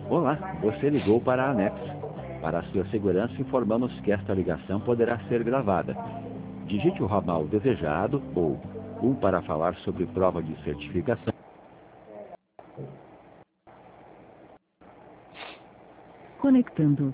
Olá, você ligou para a ANEX. Para a sua segurança, informamos que esta ligação poderá ser gravada. Digite o ramal desejado ou 1 para falar sobre prova de certificação. Conectando.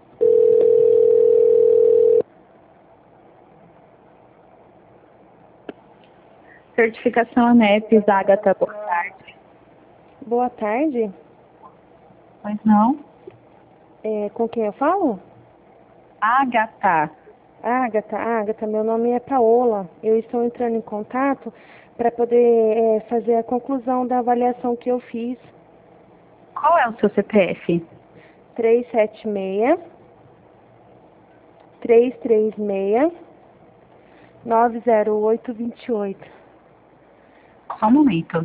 Certificação ANEP, Agatha, boa tarde. Boa tarde. Pois não? Com quem eu falo? Agatha. Agatha, meu nome é Paola. Eu estou entrando em contato para poder fazer a conclusão da avaliação que eu fiz. Qual é o seu CPF? 376 336 90828. Só um momento.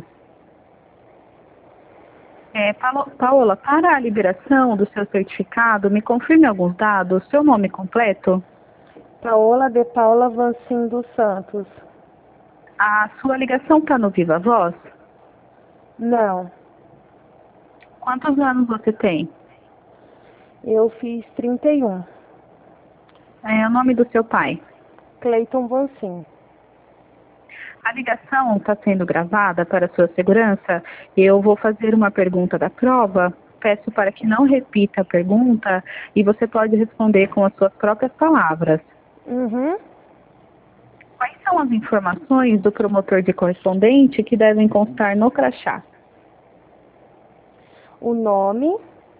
Paola, para a liberação do seu certificado, me confirme alguns dados. Seu nome completo? Paola de Paula Vancim dos Santos. A sua ligação está no Viva Voz? Não, Quantos anos você tem? eu fiz 31. O nome do seu pai? Cleiton Vancim. A ligação está sendo gravada para sua segurança. Eu vou fazer uma pergunta da prova. Peço para que não repita a pergunta e você pode responder com as suas próprias palavras. Uhum. Quais são as informações do promotor de correspondente que devem constar no crachá? O nome,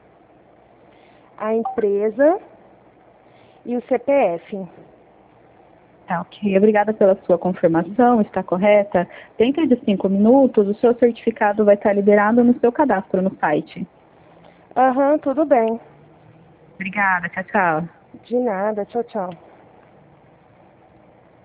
a empresa e o CPF. Tá, ok. Obrigada pela sua confirmação, está correta. Dentro de 5 minutos, o seu certificado vai estar liberado no seu cadastro no site. Aham, tudo bem. Obrigada, tchau, tchau. De nada, tchau, tchau.